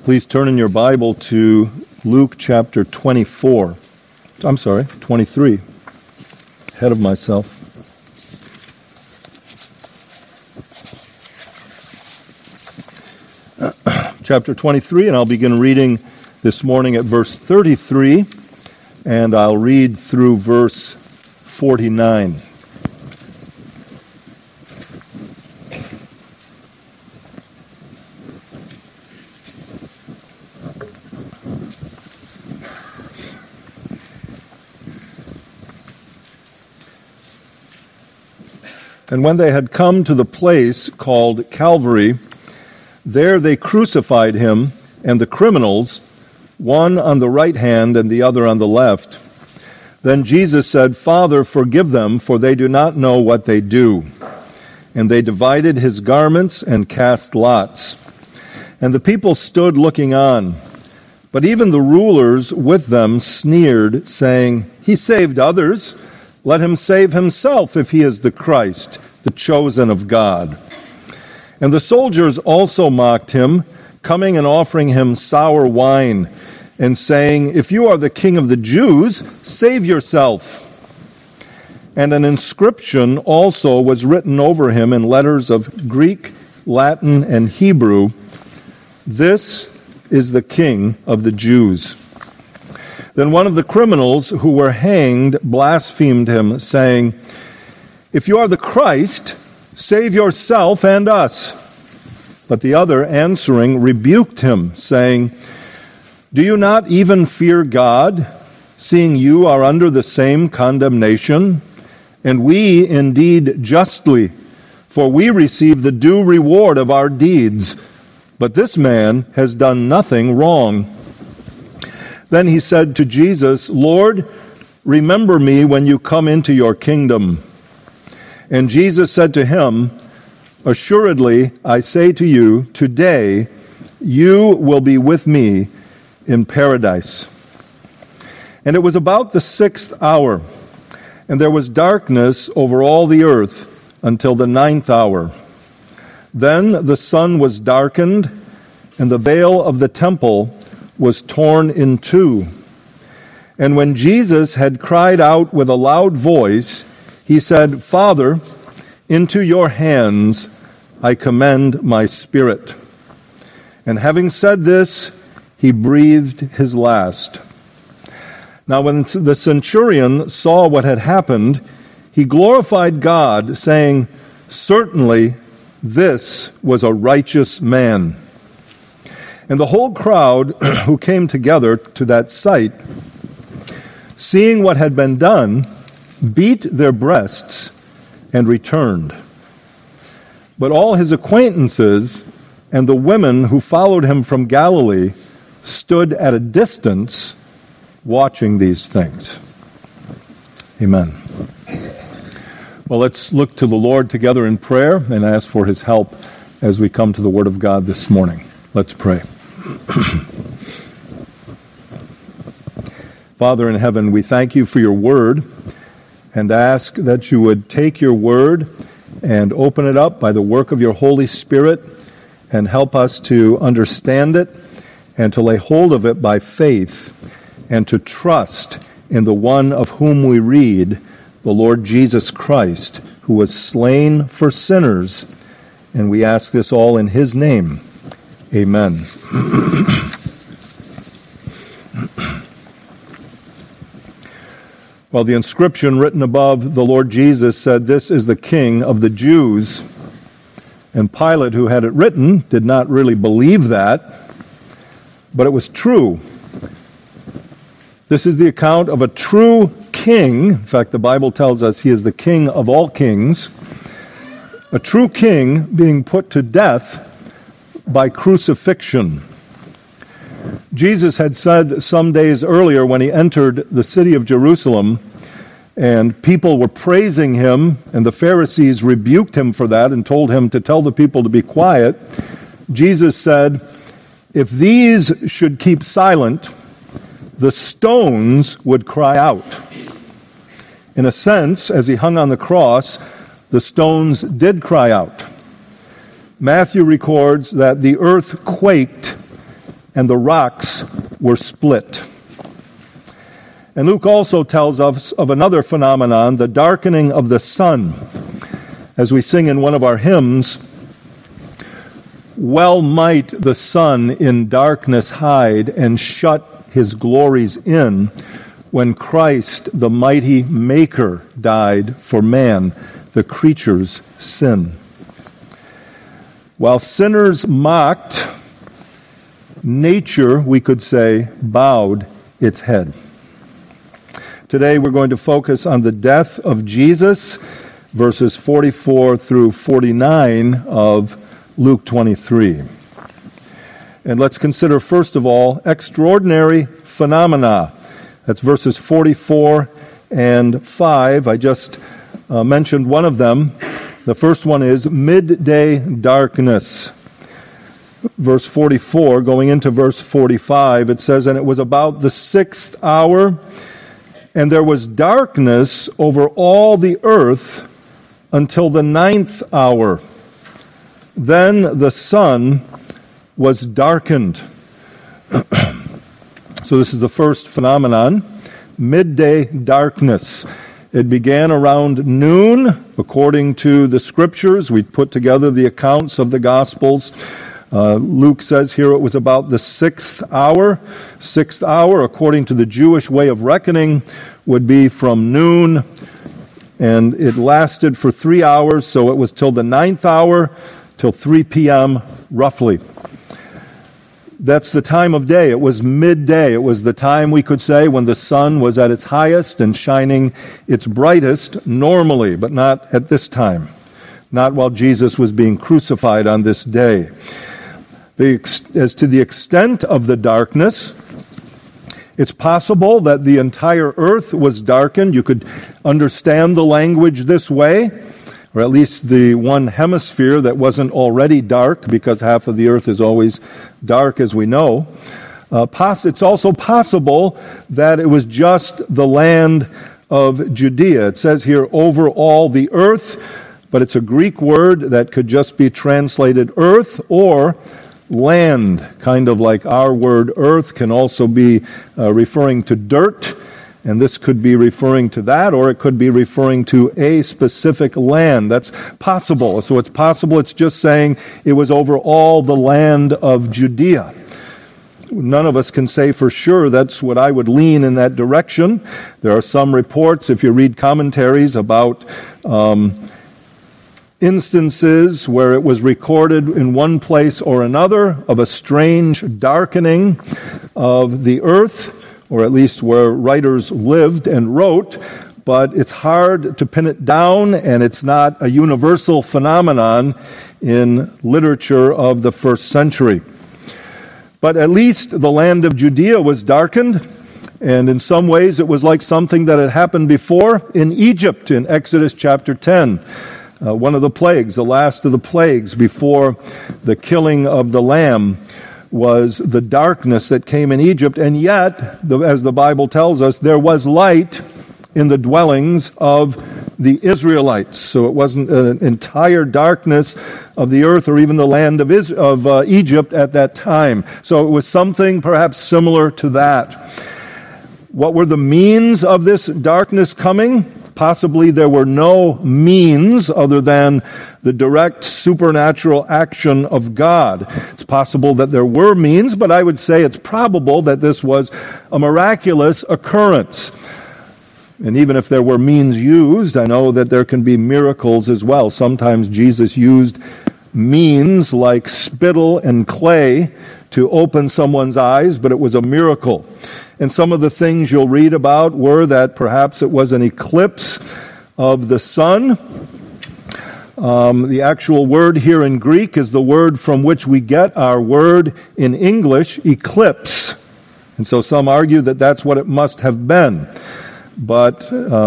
Please turn in your Bible to Luke chapter 23. Ahead of myself. Chapter 23, and I'll begin reading this morning at verse 33, and I'll read through verse 49. And when they had come to the place called Calvary, there they crucified him and the criminals, one on the right hand and the other on the left. Then Jesus said, "Father, forgive them, for they do not know what they do." And they divided his garments and cast lots. And the people stood looking on. But even the rulers with them sneered, saying, "He saved others. Let him save himself if he is the Christ, the chosen of God." And the soldiers also mocked him, coming and offering him sour wine, and saying, "If you are the king of the Jews, save yourself." And an inscription also was written over him in letters of Greek, Latin, and Hebrew, "This is the King of the Jews." Then one of the criminals who were hanged blasphemed him, saying, "If you are the Christ, save yourself and us." But the other, answering, rebuked him, saying, "Do you not even fear God, seeing you are under the same condemnation? And we indeed justly, for we receive the due reward of our deeds. But this man has done nothing wrong." Then he said to Jesus, "Lord, remember me when you come into your kingdom." And Jesus said to him, "Assuredly, I say to you, today you will be with me in paradise." And it was about the 6th hour, and there was darkness over all the earth until the 9th hour. Then the sun was darkened, and the veil of the temple was torn in two. And when Jesus had cried out with a loud voice, he said, "Father, into your hands I commend my spirit." And having said this, he breathed his last. Now when the centurion saw what had happened, he glorified God, saying, "Certainly this was a righteous man." And the whole crowd who came together to that sight, seeing what had been done, beat their breasts and returned. But all his acquaintances and the women who followed him from Galilee stood at a distance watching these things. Amen. Well, let's look to the Lord together in prayer and ask for his help as we come to the Word of God this morning. Let's pray. Father in heaven, we thank you for your word and ask that you would take your word and open it up by the work of your Holy Spirit and help us to understand it and to lay hold of it by faith and to trust in the one of whom we read, the Lord Jesus Christ, who was slain for sinners. And we ask this all in his name. Amen. Well, the inscription written above the Lord Jesus said, "This is the King of the Jews." And Pilate, who had it written, did not really believe that, but it was true. This is the account of a true king. In fact, the Bible tells us he is the King of all kings. A true king being put to death by crucifixion. Jesus had said some days earlier when he entered the city of Jerusalem, and people were praising him, and the Pharisees rebuked him for that and told him to tell the people to be quiet. Jesus said, "If these should keep silent, the stones would cry out." In a sense, as he hung on the cross, the stones did cry out. Matthew records that the earth quaked and the rocks were split. And Luke also tells us of another phenomenon, the darkening of the sun. As we sing in one of our hymns, well might the sun in darkness hide and shut his glories in, when Christ, the mighty Maker, died for man, the creature's sin. While sinners mocked, nature, we could say, bowed its head. Today we're going to focus on the death of Jesus, verses 44 through 49 of Luke 23. And let's consider, first of all, extraordinary phenomena. That's verses 44 and 5. I just mentioned one of them. The first one is midday darkness. Verse 44, going into verse 45, it says, "And it was about the 6th hour, and there was darkness over all the earth until the 9th hour. Then the sun was darkened." So this is the first phenomenon, midday darkness. It began around noon, according to the Scriptures. We put together the accounts of the Gospels. Luke says here it was about the 6th hour. 6th hour, according to the Jewish way of reckoning, would be from noon, and it lasted for 3 hours, so it was till the 9th hour, till 3 p.m. roughly. That's the time of day. It was midday. It was the time, we could say, when the sun was at its highest and shining its brightest normally, but not at this time. Not while Jesus was being crucified on this day. As to the extent of the darkness, it's possible that the entire earth was darkened. You could understand the language this way, or at least the one hemisphere that wasn't already dark, because half of the earth is always dark, as we know. It's also possible that it was just the land of Judea. It says here, over all the earth, but it's a Greek word that could just be translated earth or land, kind of like our word earth can also be referring to dirt. And this could be referring to that, or it could be referring to a specific land. That's possible. So it's possible it's just saying it was over all the land of Judea. None of us can say for sure. That's what I would lean in that direction. There are some reports, if you read commentaries, about instances where it was recorded in one place or another of a strange darkening of the earth, or at least where writers lived and wrote, but it's hard to pin it down, and it's not a universal phenomenon in literature of the first century. But at least the land of Judea was darkened, and in some ways it was like something that had happened before in Egypt in Exodus chapter 10. One of the plagues, the last of the plagues before the killing of the lamb, was the darkness that came in Egypt, and yet, as the Bible tells us, there was light in the dwellings of the Israelites. So it wasn't an entire darkness of the earth or even the land of Egypt at that time. So it was something perhaps similar to that. What were the means of this darkness coming? Possibly there were no means other than the direct supernatural action of God. It's possible that there were means, but I would say it's probable that this was a miraculous occurrence. And even if there were means used, I know that there can be miracles as well. Sometimes Jesus used means like spittle and clay to open someone's eyes, but it was a miracle. And some of the things you'll read about were that perhaps it was an eclipse of the sun. The actual word here in Greek is the word from which we get our word in English, eclipse. And so some argue that that's what it must have been. But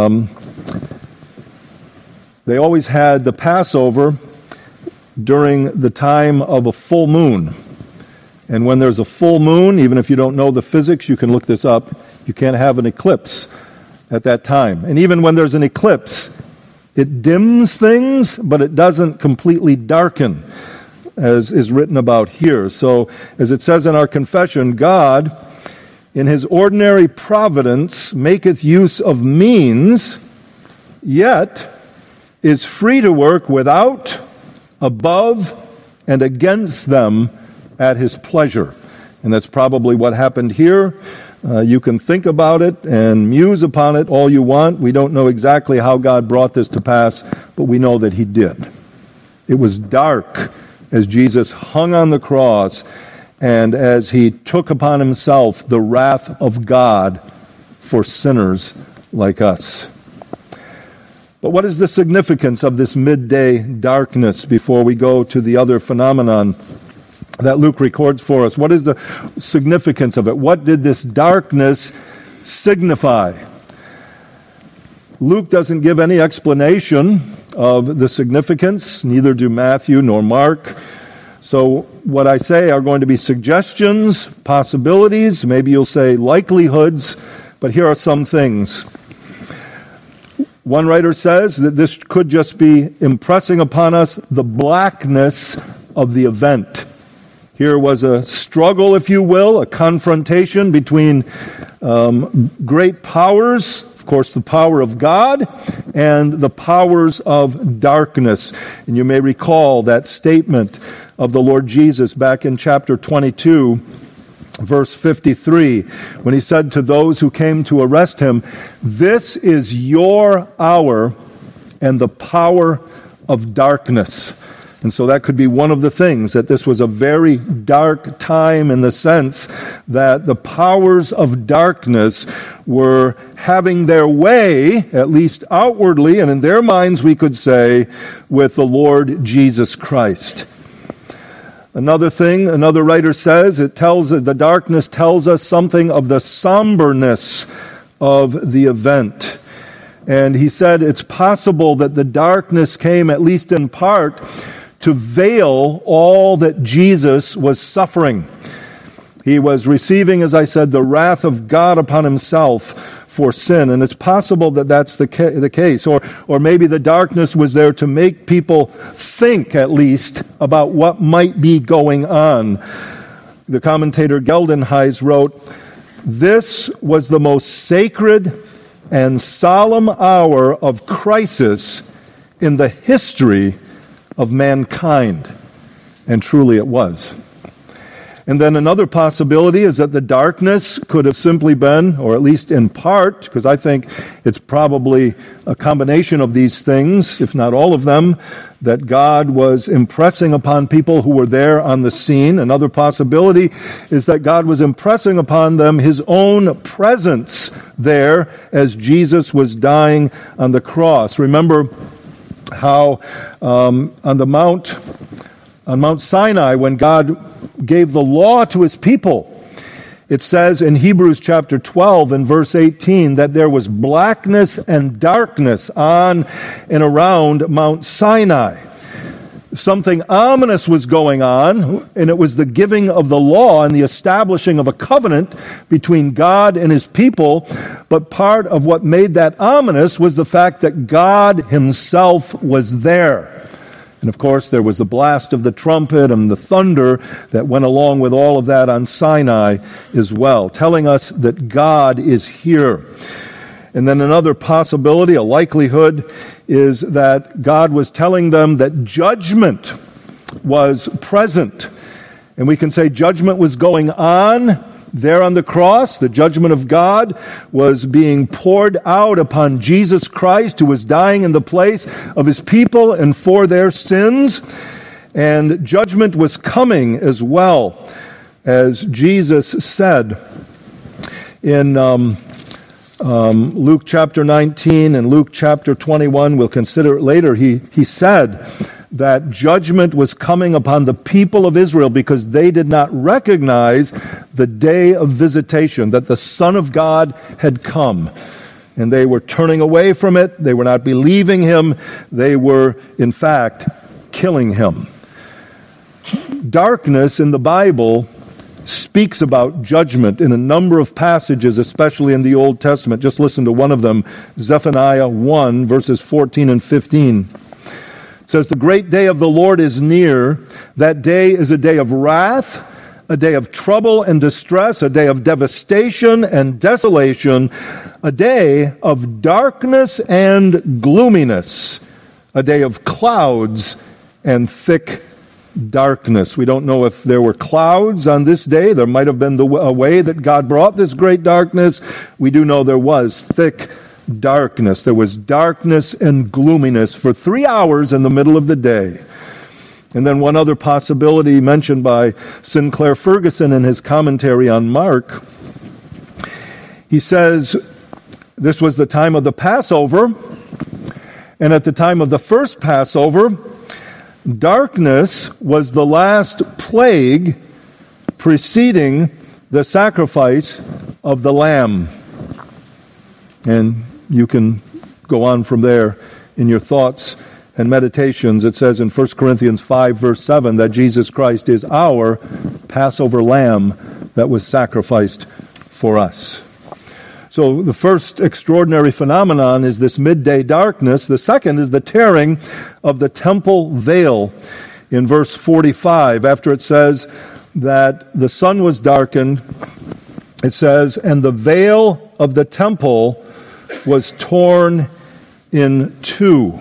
they always had the Passover during the time of a full moon. And when there's a full moon, even if you don't know the physics, you can look this up, you can't have an eclipse at that time. And even when there's an eclipse, it dims things, but it doesn't completely darken. as is written about here. So, as it says in our confession, God, in his ordinary providence, maketh use of means, yet is free to work without, above, and against them at his pleasure. And that's probably what happened here. You can think about it and muse upon it all you want. We don't know exactly how God brought this to pass, but we know that he did. It was dark as Jesus hung on the cross and as he took upon himself the wrath of God for sinners like us. But what is the significance of this midday darkness before we go to the other phenomenon that Luke records for us? What is the significance of it? What did this darkness signify? Luke doesn't give any explanation of the significance, neither do Matthew nor Mark. So what I say are going to be suggestions, possibilities, maybe you'll say likelihoods, but here are some things. One writer says that this could just be impressing upon us the blackness of the event. Here was a struggle, if you will, a confrontation between great powers, of course, the power of God and the powers of darkness. And you may recall that statement of the Lord Jesus back in chapter 22, verse 53, when he said to those who came to arrest him, "This is your hour and the power of darkness." And so that could be one of the things, that this was a very dark time in the sense that the powers of darkness were having their way, at least outwardly, and in their minds we could say, with the Lord Jesus Christ. Another thing, another writer says, the darkness tells us something of the somberness of the event. And he said it's possible that the darkness came, at least in part, to veil all that Jesus was suffering. He was receiving, as I said, the wrath of God upon himself for sin. And it's possible that that's the case. Or maybe the darkness was there to make people think, at least, about what might be going on. The commentator Geldenhuys wrote, "This was the most sacred and solemn hour of crisis in the history of mankind." And truly it was. And then another possibility is that the darkness could have simply been, or at least in part, because I think it's probably a combination of these things, if not all of them, that God was impressing upon people who were there on the scene. Another possibility is that God was impressing upon them his own presence there as Jesus was dying on the cross. Remember how on Mount Sinai, when God gave the law to his people, it says in Hebrews chapter 12 and verse 18 that there was blackness and darkness on and around Mount Sinai. Something ominous was going on, and it was the giving of the law and the establishing of a covenant between God and his people. But part of what made that ominous was the fact that God himself was there. And of course, there was the blast of the trumpet and the thunder that went along with all of that on Sinai as well, telling us that God is here. And then another possibility, a likelihood, is that God was telling them that judgment was present. And we can say judgment was going on there on the cross. The judgment of God was being poured out upon Jesus Christ, who was dying in the place of his people and for their sins. And judgment was coming as well, as Jesus said in Luke chapter 19 and Luke chapter 21. We'll consider it later. He said that judgment was coming upon the people of Israel because they did not recognize the day of visitation, that the Son of God had come. And they were turning away from it. They were not believing him. They were, in fact, killing him. Darkness in the Bible speaks about judgment in a number of passages, especially in the Old Testament. Just listen to one of them, Zephaniah 1, verses 14 and 15. It says, the great day of the Lord is near. That day is a day of wrath, a day of trouble and distress, a day of devastation and desolation, a day of darkness and gloominess, a day of clouds and thick darkness. We don't know if there were clouds on this day. There might have been a way that God brought this great darkness. We do know there was thick darkness. There was darkness and gloominess for 3 hours in the middle of the day. And then one other possibility mentioned by Sinclair Ferguson in his commentary on Mark. He says this was the time of the Passover, and at the time of the first Passover, darkness was the last plague preceding the sacrifice of the lamb. And you can go on from there in your thoughts and meditations. It says in 1 Corinthians 5, verse 7, that Jesus Christ is our Passover lamb that was sacrificed for us. So the first extraordinary phenomenon is this midday darkness. The second is the tearing of the temple veil in verse 45. After it says that the sun was darkened, it says, and the veil of the temple was torn in two.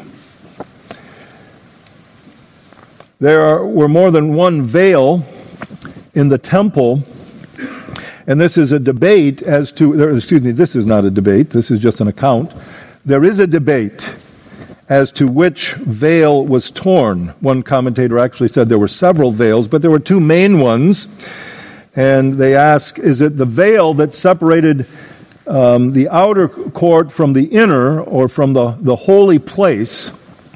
There were more than one veil in the temple, and this is a debate as to, this is not a debate, this is just an account. There is a debate as to which veil was torn. One commentator actually said there were several veils, but there were two main ones, and they ask, is it the veil that separated the outer court from the inner, or from the holy place?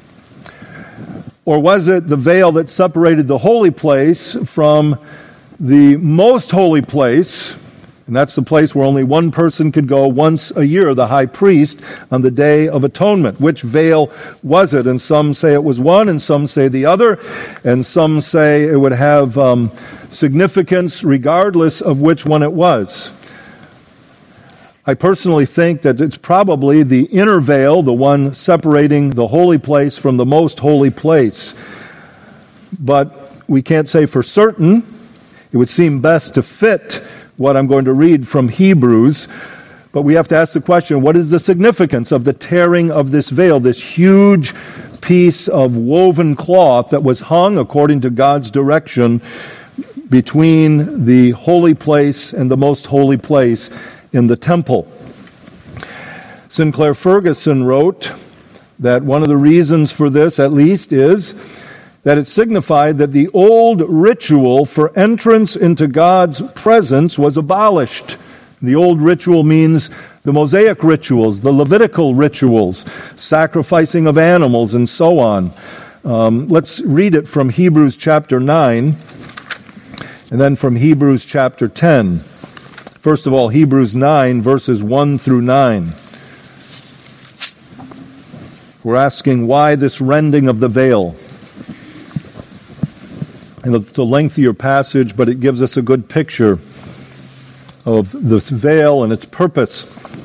Or was it the veil that separated the holy place from the most holy place? And that's the place where only one person could go once a year, the high priest, on the Day of Atonement. Which veil was it? And some say it was one, and some say the other, and some say it would have significance regardless of which one it was. I personally think that it's probably the inner veil, the one separating the holy place from the most holy place. But we can't say for certain. It would seem best to fit what I'm going to read from Hebrews. But we have to ask the question, what is the significance of the tearing of this veil, this huge piece of woven cloth that was hung according to God's direction between the holy place and the most holy place in the temple? Sinclair Ferguson wrote that one of the reasons for this, at least, is that it signified that the old ritual for entrance into God's presence was abolished. The old ritual means the Mosaic rituals, the Levitical rituals, sacrificing of animals, and so on. Let's read it from Hebrews chapter 9, and then from Hebrews chapter 10. First of all, Hebrews 9, verses 1 through 9. We're asking why this rending of the veil. And it's a lengthier passage, but it gives us a good picture of this veil and its purpose.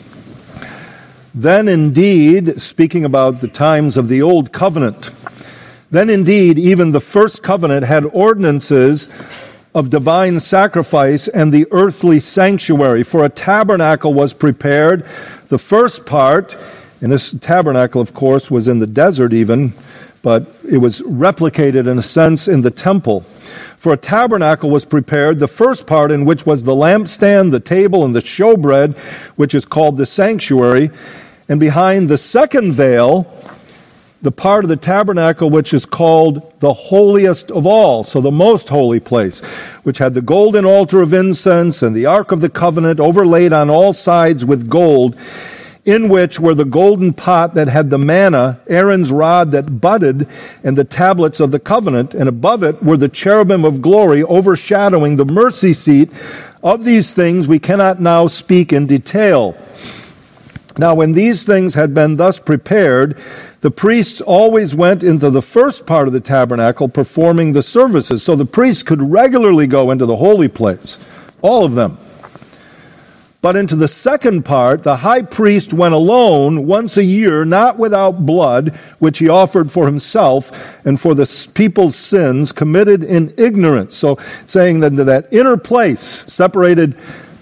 Then indeed, speaking about the times of the Old Covenant, then indeed even the first covenant had ordinances of divine sacrifice and the earthly sanctuary. For a tabernacle was prepared, the first part, and this tabernacle, of course, was in the desert even, but it was replicated in a sense in the temple. For a tabernacle was prepared, the first part in which was the lampstand, the table, and the showbread, which is called the sanctuary. And behind the second veil, the part of the tabernacle which is called the holiest of all, so the most holy place, which had the golden altar of incense and the ark of the covenant overlaid on all sides with gold, in which were the golden pot that had the manna, Aaron's rod that budded, and the tablets of the covenant, and above it were the cherubim of glory overshadowing the mercy seat. Of these things we cannot now speak in detail. Now when these things had been thus prepared, the priests always went into the first part of the tabernacle performing the services. So the priests could regularly go into the holy place, all of them. But into the second part, the high priest went alone once a year, not without blood, which he offered for himself and for the people's sins committed in ignorance. So saying that into that inner place, separated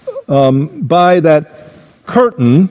by that curtain,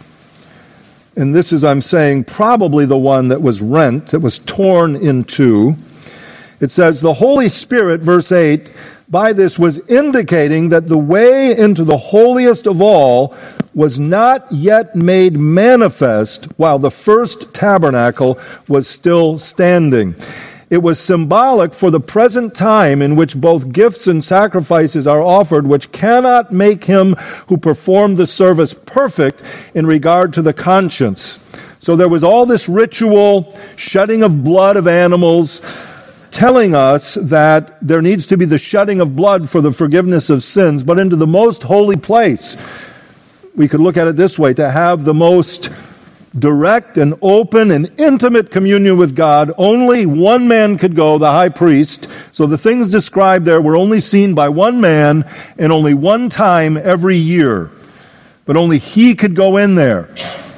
and this is, I'm saying, probably the one that was rent, that was torn in two. It says, the Holy Spirit, verse 8, by this was indicating that the way into the holiest of all was not yet made manifest while the first tabernacle was still standing. It was symbolic for the present time in which both gifts and sacrifices are offered, which cannot make him who performed the service perfect in regard to the conscience. So there was all this ritual, shedding of blood of animals, telling us that there needs to be the shedding of blood for the forgiveness of sins, but into the most holy place, we could look at it this way, to have the most direct and open and intimate communion with God. Only one man could go, the high priest. So the things described there were only seen by one man and only one time every year. But only he could go in there.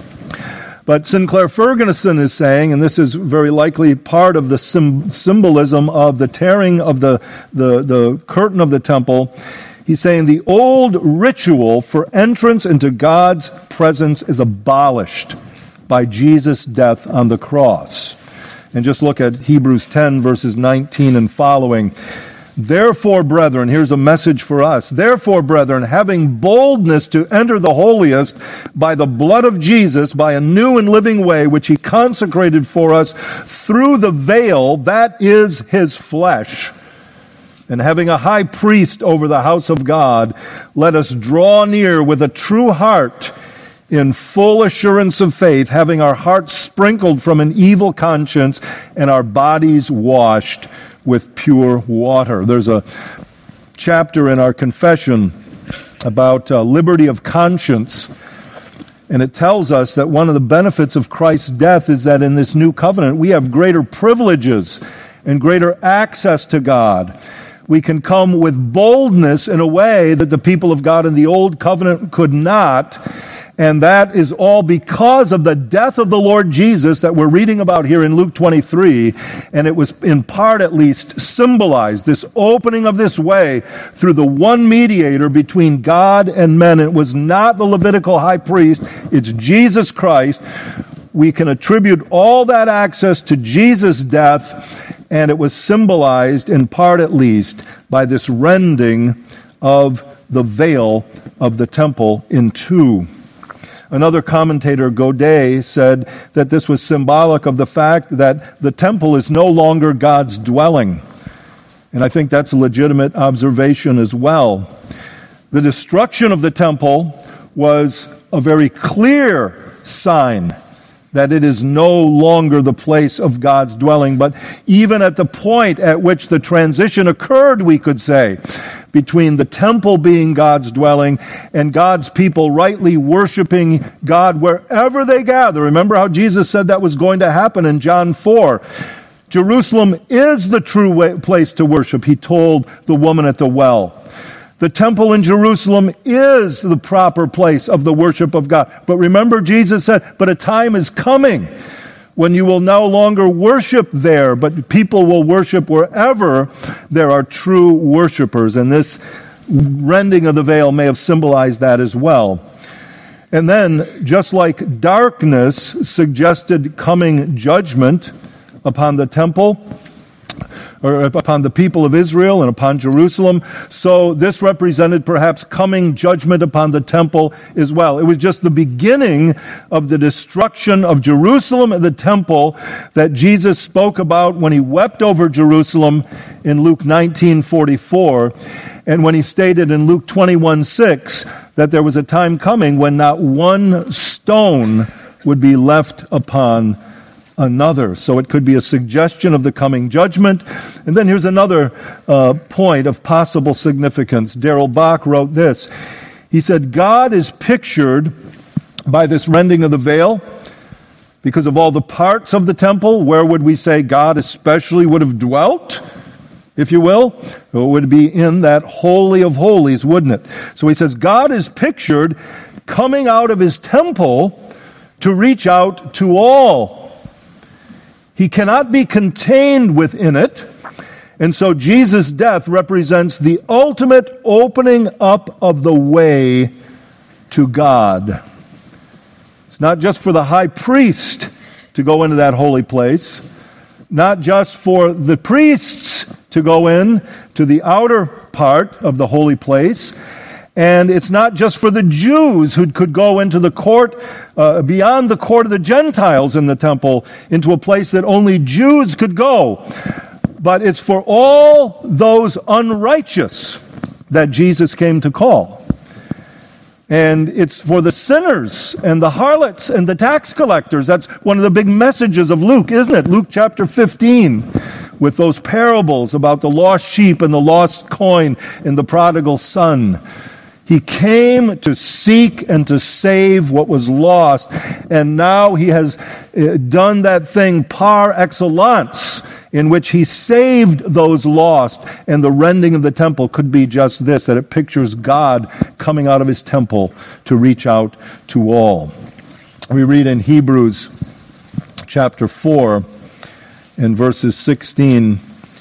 But Sinclair Ferguson is saying, and this is very likely part of the symbolism of the tearing of the curtain of the temple, he's saying the old ritual for entrance into God's presence is abolished by Jesus' death on the cross. And just look at Hebrews 10, verses 19 and following. Therefore, brethren, here's a message for us. Therefore, brethren, having boldness to enter the holiest by the blood of Jesus, by a new and living way, which he consecrated for us through the veil, that is his flesh, and having a high priest over the house of God, let us draw near with a true heart in full assurance of faith, having our hearts sprinkled from an evil conscience and our bodies washed with pure water. There's a chapter in our confession about liberty of conscience, and it tells us that one of the benefits of Christ's death is that in this new covenant we have greater privileges and greater access to God. We can come with boldness in a way that the people of God in the old covenant could not. And that is all because of the death of the Lord Jesus that we're reading about here in Luke 23. And it was in part at least symbolized, this opening of this way through the one mediator between God and men. It was not the Levitical high priest, it's Jesus Christ. We can attribute all that access to Jesus' death, and it was symbolized in part at least by this rending of the veil of the temple in two. Another commentator, Godet, said that this was symbolic of the fact that the temple is no longer God's dwelling. And I think that's a legitimate observation as well. The destruction of the temple was a very clear sign that it is no longer the place of God's dwelling. But even at the point at which the transition occurred, we could say, between the temple being God's dwelling and God's people rightly worshiping God wherever they gather. Remember how Jesus said that was going to happen in John 4. Jerusalem is the true place to worship, he told the woman at the well. The temple in Jerusalem is the proper place of the worship of God. But remember, Jesus said, but a time is coming when you will no longer worship there, but people will worship wherever there are true worshipers. And this rending of the veil may have symbolized that as well. And then, just like darkness suggested coming judgment upon the temple, or upon the people of Israel and upon Jerusalem, so this represented perhaps coming judgment upon the temple as well. It was just the beginning of the destruction of Jerusalem and the temple that Jesus spoke about when he wept over Jerusalem in Luke 19:44, and when he stated in Luke 21:6 that there was a time coming when not one stone would be left upon another. So it could be a suggestion of the coming judgment. And then here's another point of possible significance. Darrell Bach wrote this. He said, God is pictured by this rending of the veil because of all the parts of the temple. Where would we say God especially would have dwelt? if you will. It would be in that Holy of Holies, wouldn't it? So he says, God is pictured coming out of his temple to reach out to all. He cannot be contained within it. And so Jesus' death represents the ultimate opening up of the way to God. It's not just for the high priest to go into that holy place, not just for the priests to go in to the outer part of the holy place, and it's not just for the Jews who could go into the court, beyond the court of the Gentiles in the temple, into a place that only Jews could go. But it's for all those unrighteous that Jesus came to call. And it's for the sinners and the harlots and the tax collectors. That's one of the big messages of Luke, isn't it? Luke chapter 15, with those parables about the lost sheep and the lost coin and the prodigal son. He came to seek and to save what was lost. And now he has done that thing par excellence, in which he saved those lost. And the rending of the temple could be just this, that it pictures God coming out of his temple to reach out to all. We read in Hebrews chapter 4 and verses 16,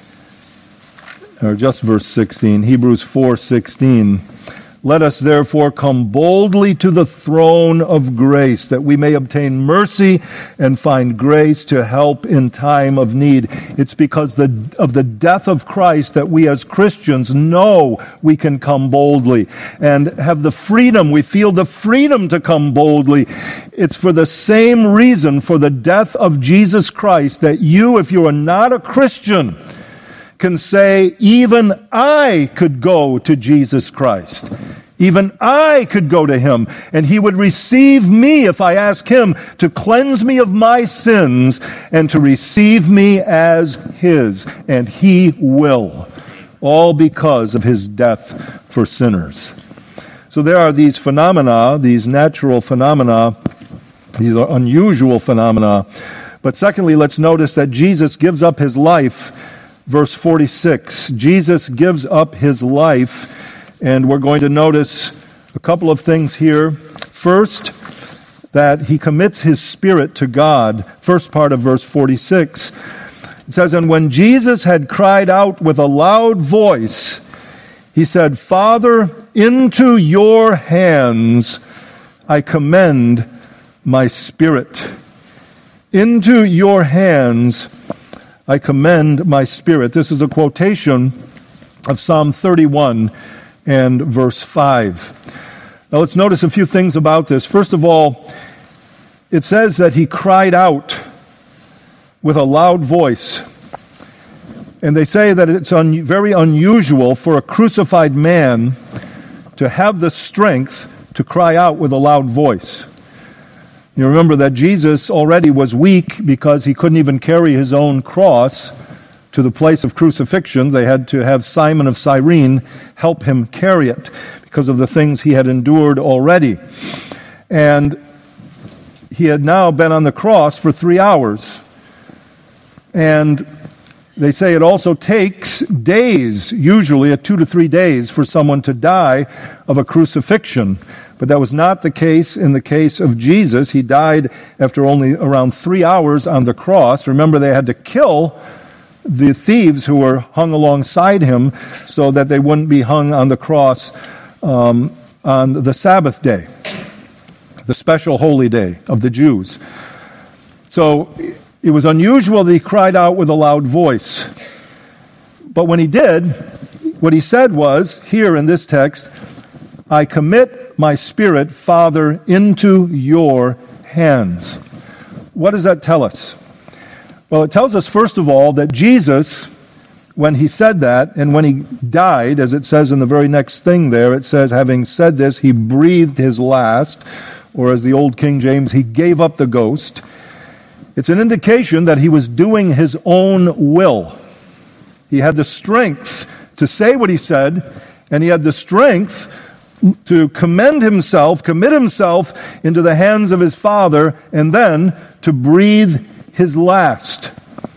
or just verse 16, Hebrews 4:16. Let us therefore come boldly to the throne of grace, that we may obtain mercy and find grace to help in time of need. It's because of the death of Christ that we as Christians know we can come boldly and have the freedom. We feel the freedom to come boldly. It's for the same reason, for the death of Jesus Christ, that you, if you are not a Christian, can say, even I could go to Jesus Christ. Even I could go to him, and he would receive me if I ask him to cleanse me of my sins and to receive me as his. And he will, all because of his death for sinners. So there are these phenomena, these natural phenomena, these are unusual phenomena. But secondly, let's notice that Jesus gives up his life. Verse 46, Jesus gives up his life, and we're going to notice a couple of things here. First, that he commits his spirit to God. First part of verse 46, it says, and when Jesus had cried out with a loud voice, he said, Father, into your hands I commend my spirit. Into your hands I commend my spirit. This is a quotation of Psalm 31 and verse 5. Now let's notice a few things about this. First of all, it says that he cried out with a loud voice. And they say that it's very unusual for a crucified man to have the strength to cry out with a loud voice. You remember that Jesus already was weak because he couldn't even carry his own cross to the place of crucifixion. They had to have Simon of Cyrene help him carry it because of the things he had endured already. And he had now been on the cross for 3 hours. And they say it also takes days, usually 2 to 3 days, for someone to die of a crucifixion. But that was not the case in the case of Jesus. He died after only around 3 hours on the cross. Remember, they had to kill the thieves who were hung alongside him so that they wouldn't be hung on the cross on the Sabbath day, the special holy day of the Jews. So it was unusual that he cried out with a loud voice. But when he did, what he said was, here in this text, I commit my spirit, Father, into your hands. What does that tell us? Well, it tells us, first of all, that Jesus, when he said that, and when he died, as it says in the very next thing there, it says, having said this, he breathed his last, or as the old King James, he gave up the ghost. It's an indication that he was doing his own will. He had the strength to say what he said, and he had the strength to commit himself into the hands of his Father, and then to breathe his last.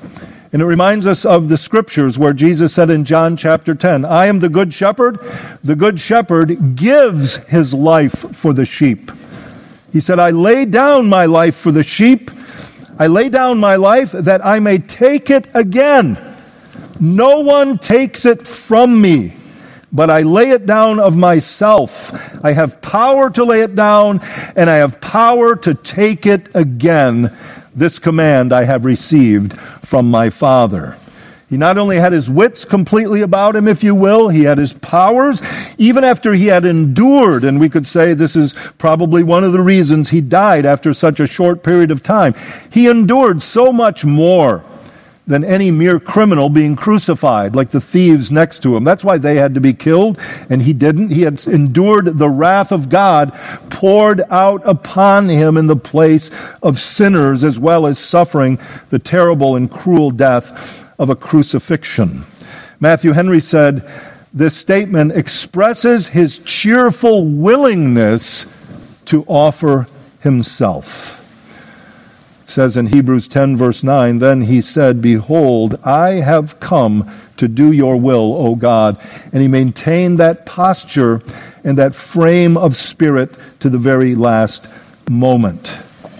And it reminds us of the scriptures where Jesus said in John chapter 10, I am the good shepherd. The good shepherd gives his life for the sheep. He said, I lay down my life for the sheep. I lay down my life that I may take it again. No one takes it from me, but I lay it down of myself. I have power to lay it down, and I have power to take it again. This command I have received from my Father. He not only had his wits completely about him, if you will, he had his powers, even after he had endured, and we could say this is probably one of the reasons he died after such a short period of time. He endured so much more than any mere criminal being crucified, like the thieves next to him. That's why they had to be killed, and he didn't. He had endured the wrath of God poured out upon him in the place of sinners, as well as suffering the terrible and cruel death of a crucifixion. Matthew Henry said, this statement expresses his cheerful willingness to offer himself. It says in Hebrews 10 verse 9, then he said, behold, I have come to do your will, O God. And he maintained that posture and that frame of spirit to the very last moment.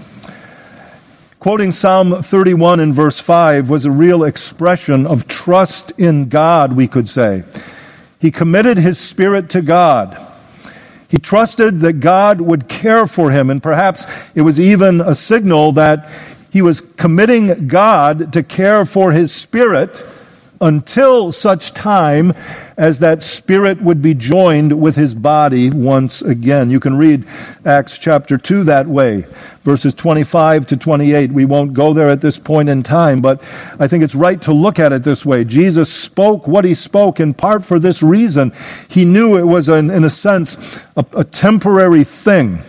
Quoting Psalm 31 in verse 5 was a real expression of trust in God, we could say. He committed his spirit to God. He trusted that God would care for him, and perhaps it was even a signal that he was committing God to care for his spirit until such time as that spirit would be joined with his body once again. You can read Acts chapter 2 that way, verses 25 to 28. We won't go there at this point in time, but I think it's right to look at it this way. Jesus spoke what he spoke in part for this reason. He knew it was, in a sense, a temporary thing.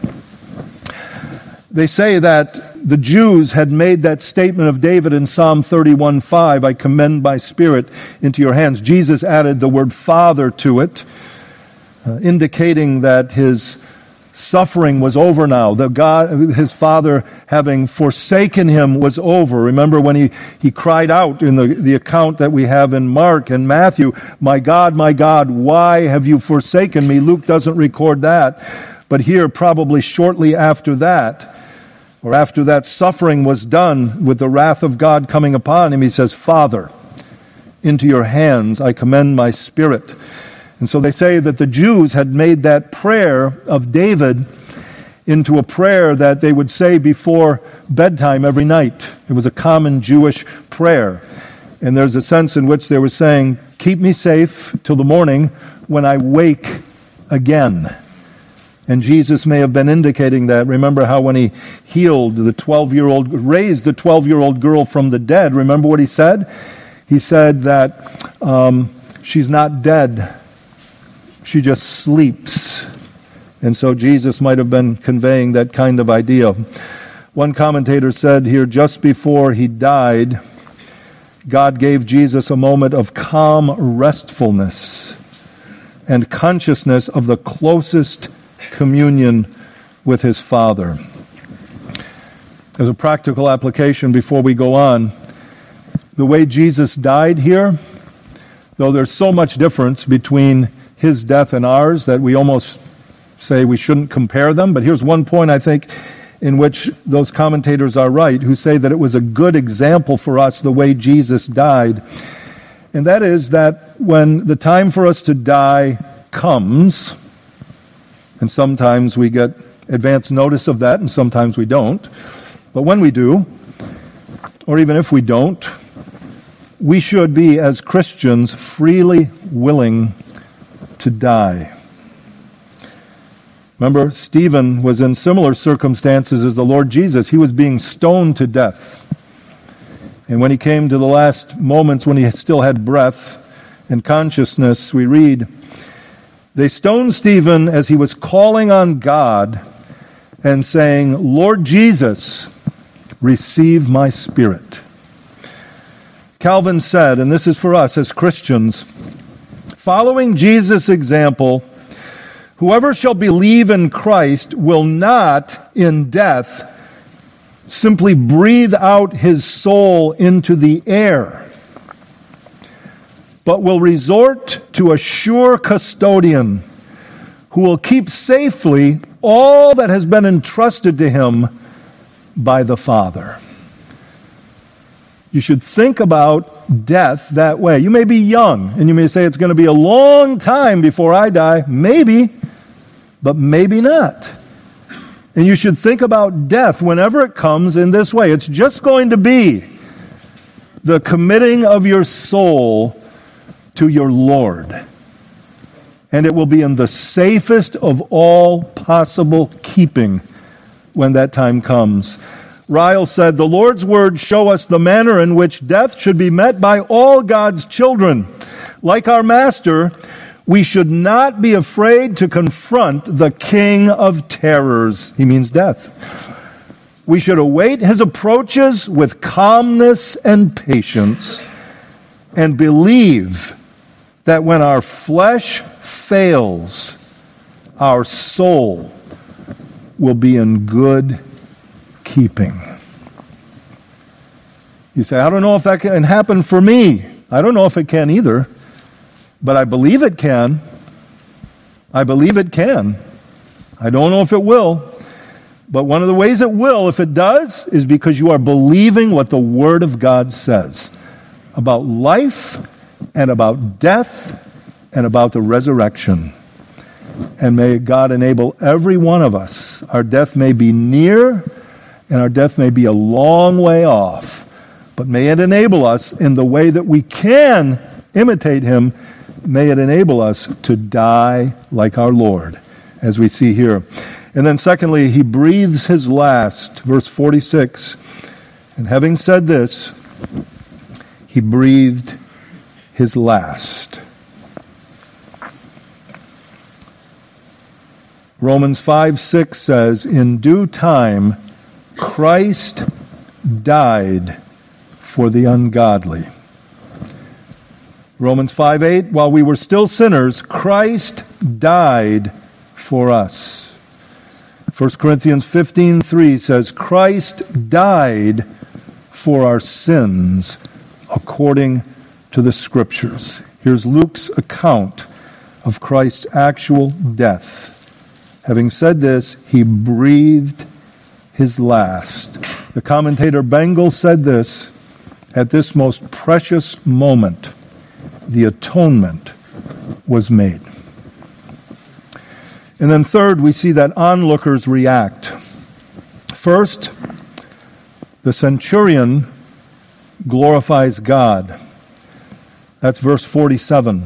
They say that the Jews had made that statement of David in Psalm 31:5, I commend my spirit into your hands. Jesus added the word Father to it, indicating that his suffering was over now. That God, his Father, having forsaken him, was over. Remember when he cried out in the account that we have in Mark and Matthew, my God, why have you forsaken me? Luke doesn't record that. But here, probably shortly after that, or after that suffering was done with the wrath of God coming upon him, he says, Father, into your hands I commend my spirit. And so they say that the Jews had made that prayer of David into a prayer that they would say before bedtime every night. It was a common Jewish prayer. And there's a sense in which they were saying, keep me safe till the morning when I wake again. And Jesus may have been indicating that. Remember how when he healed the 12-year-old, raised the 12-year-old girl from the dead, remember what he said? He said that she's not dead. She just sleeps. And so Jesus might have been conveying that kind of idea. One commentator said here, just before he died, God gave Jesus a moment of calm restfulness and consciousness of the closest communion with his Father. As a practical application before we go on, the way Jesus died here, though there's so much difference between his death and ours that we almost say we shouldn't compare them, but here's one point I think in which those commentators are right, who say that it was a good example for us the way Jesus died. And that is that when the time for us to die comes, and sometimes we get advance notice of that, and sometimes we don't. But when we do, or even if we don't, we should be, as Christians, freely willing to die. Remember, Stephen was in similar circumstances as the Lord Jesus. He was being stoned to death. And when he came to the last moments when he still had breath and consciousness, we read, they stoned Stephen as he was calling on God and saying, Lord Jesus, receive my spirit. Calvin said, and this is for us as Christians, following Jesus' example, whoever shall believe in Christ will not, in death, simply breathe out his soul into the air. but will resort to a sure custodian who will keep safely all that has been entrusted to him by the Father. You should think about death that way. You may be young, and you may say it's going to be a long time before I die. Maybe, but maybe not. And you should think about death whenever it comes in this way. It's just going to be the committing of your soul to your Lord. And it will be in the safest of all possible keeping when that time comes. Ryle said, "The Lord's words show us the manner in which death should be met by all God's children. Like our Master, we should not be afraid to confront the King of terrors." He means death. "We should await his approaches with calmness and patience, and believe that when our flesh fails, our soul will be in good keeping." You say, "I don't know if that can happen for me." I don't know if it can either, but I believe it can. I believe it can. I don't know if it will, but one of the ways it will, if it does, is because you are believing what the Word of God says about life and about death and about the resurrection. And may God enable every one of us. Our death may be near and our death may be a long way off, but may it enable us in the way that we can imitate him. May it enable us to die like our Lord, as we see here. And then secondly, he breathes his last, verse 46. "And having said this, he breathed his last." Romans 5:6 says, "In due time, Christ died for the ungodly." Romans 5:8, "While we were still sinners, Christ died for us." 1 Corinthians 15:3 says, "Christ died for our sins according to the Scriptures." Here's Luke's account of Christ's actual death. Having said this, he breathed his last. The commentator Bengal said this, "At this most precious moment, the atonement was made." And then third, we see that onlookers react. First, the centurion glorifies God. That's verse 47.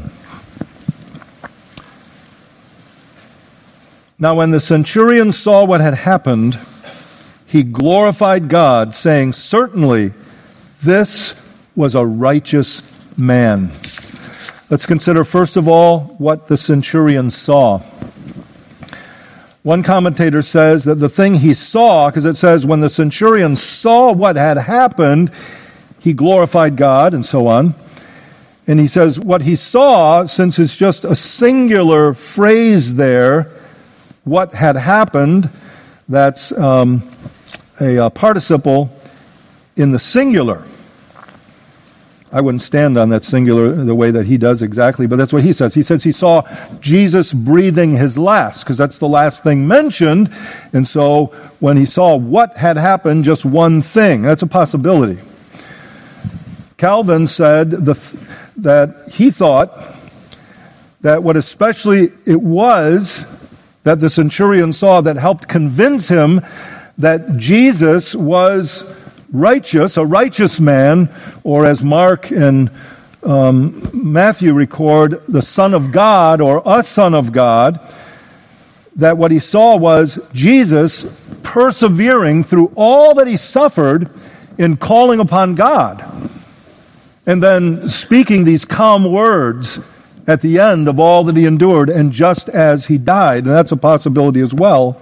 "Now when the centurion saw what had happened, he glorified God, saying, 'Certainly this was a righteous man.'" Let's consider first of all what the centurion saw. One commentator says that the thing he saw, because it says when the centurion saw what had happened, he glorified God, and so on. And he says what he saw, since it's just a singular phrase there, what had happened, that's a participle in the singular. I wouldn't stand on that singular the way that he does exactly, but that's what he says. He says he saw Jesus breathing his last, because that's the last thing mentioned. And so when he saw what had happened, just one thing, that's a possibility. Calvin said that he thought that what especially it was that the centurion saw that helped convince him that Jesus was righteous, a righteous man, or as Mark and Matthew record, the Son of God or a Son of God, that what he saw was Jesus persevering through all that he suffered in calling upon God, and then speaking these calm words at the end of all that he endured, and just as he died. And that's a possibility as well.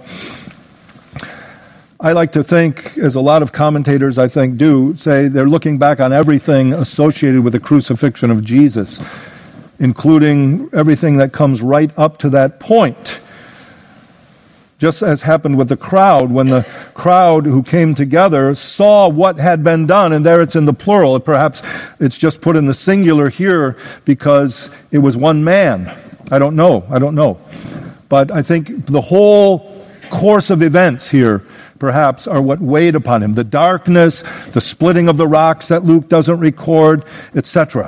I like to think, as a lot of commentators I think do, say they're looking back on everything associated with the crucifixion of Jesus, including everything that comes right up to that point. just as happened with the crowd, when the crowd who came together saw what had been done, and there it's in the plural. Perhaps it's just put in the singular here because it was one man. I don't know. But I think the whole course of events here, perhaps, are what weighed upon him. The darkness, the splitting of the rocks that Luke doesn't record, etc.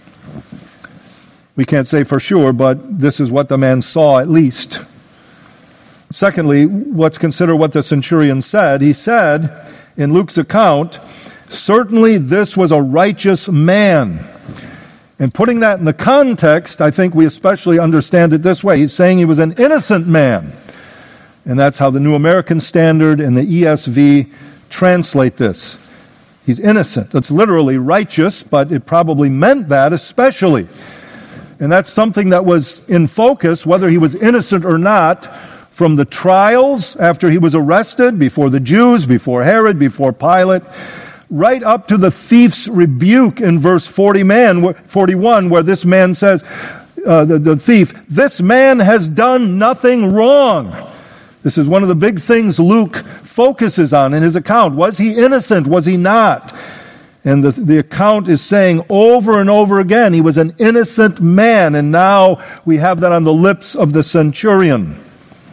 We can't say for sure, but this is what the man saw at least. Secondly, let's consider what the centurion said. He said, in Luke's account, certainly this was a righteous man. And putting that in the context, I think we especially understand it this way. He's saying he was an innocent man. And that's how the New American Standard and the ESV translate this. He's innocent. That's literally righteous, but it probably meant that especially. And that's something that was in focus, whether he was innocent or not, from the trials after he was arrested, before the Jews, before Herod, before Pilate, right up to the thief's rebuke in verse 41, where this man says, the thief, this man has done nothing wrong. This is one of the big things Luke focuses on in his account. Was he innocent? Was he not? And the account is saying over and over again, he was an innocent man, and now we have that on the lips of the centurion.